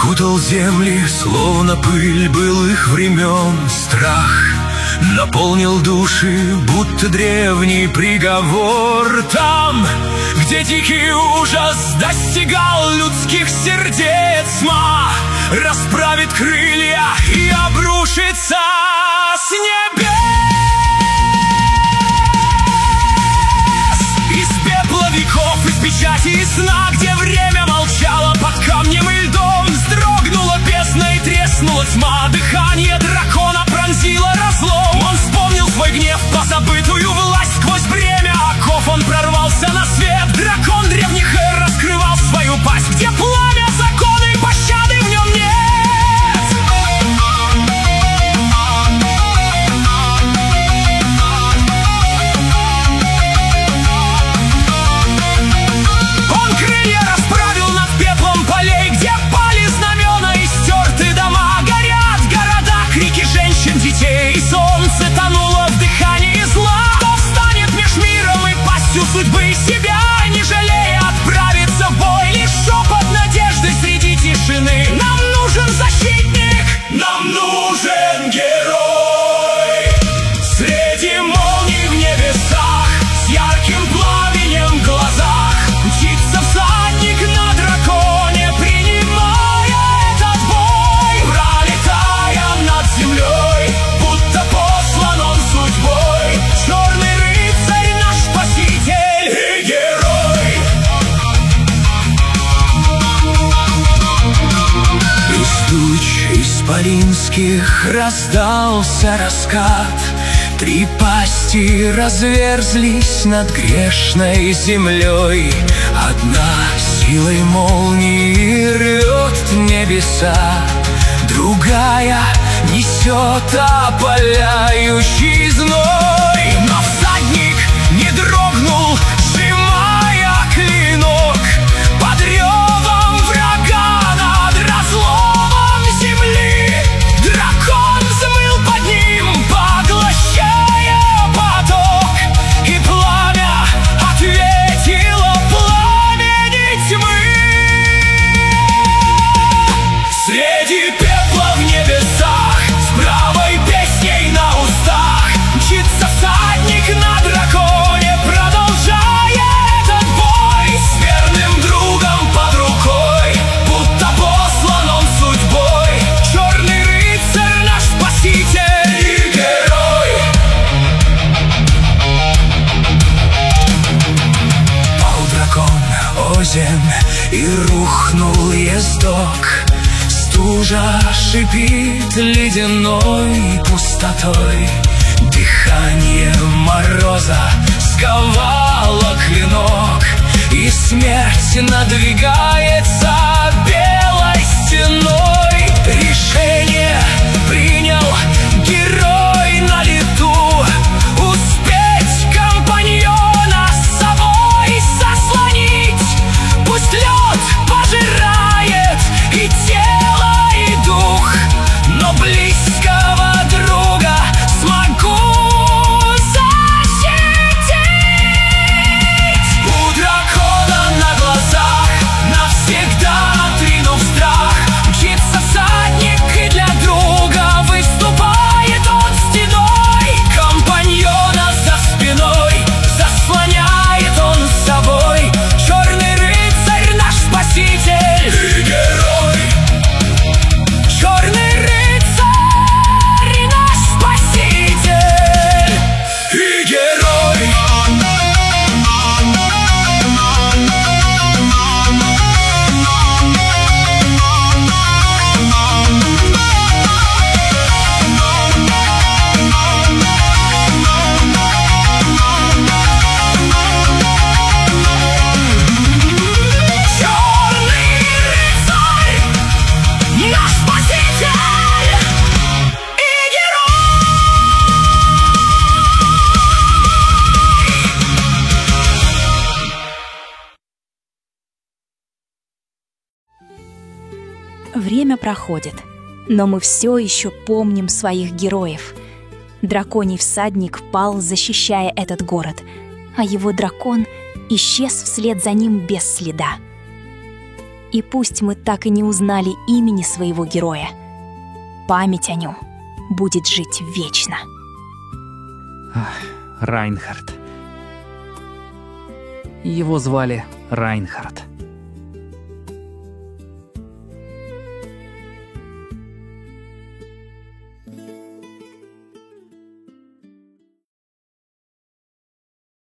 Окутал земли, словно пыль былых времен. Страх наполнил души, будто древний приговор. Там, где дикий ужас достигал людских сердец, тьма расправит крылья и обрушится с небес. Из пепла веков, из печати и сна, где время молчало под камнем и льдом, вздрогнула бездна и треснула тьма. Дыхание дракона пронзило разлом. Он вспомнил свой гнев, позабытую власть. Сквозь бремя оков он прорвался на свет. Дракон древних эр раскрывал свою пасть, где пламя закона и пощады в нем нет. Он крылья расправил над пеплом полей, где пали знамена и стерты дома. Горят города, крики женщин, детей, и солнце тонуло в дыхании зла. Кто встанет меж миром и пастью судьбы, себя не жалея отправится в бой? Лишь шепот надежды среди тишины. Нам нужен защитник, нам нужен герой. Среди молний в небесах, с ярким пламенем в глазах, мчится всадник на драконе, принимая этот бой. Пролетая над землей, будто послан он судьбой. Черный рыцарь, наш спаситель и герой. Из туч исполинских раздался раскат. Три пасти разверзлись над грешной землей. Одна силой молнии рвет небеса, другая несет опаляющий зной. Но всадник не дрогнул, сжимая клинок. Под ревом врага над разломом земли дракон взмыл под ним, поглощая поток. И пламя ответило пламени тьмы. Среди пепла в небесах, с бравой песней на устах, мчится всадник на драконе, продолжая этот бой. С верным другом под рукой, будто послан он судьбой. Черный рыцарь, наш спаситель и герой. Пал дракон озимь и рухнул ездок. Стужа шипит ледяной пустотой. Дыхание мороза сковало клинок, и смерть надвигается белой стеной. Решение принял герой на лету: успеть компаньона с собой заслонить. Пусть лед пожирает и тело, и дух, но близкого друга смогу защитить. У дракона на глазах, навсегда отринув страх, мчится всадник, и для друга выступает он стеной. Компаньона за спиной заслоняет он с собой. Черный рыцарь, наш спаситель и герой. Черный рыцарь, наш спаситель и герой. Черный рыцарь, наш спаситель и герой. Время проходит, но мы все еще помним своих героев. Драконий всадник пал, защищая этот город, а его дракон исчез вслед за ним без следа. И пусть мы так и не узнали имени своего героя, память о нем будет жить вечно. Райнхард. Его звали Райнхард.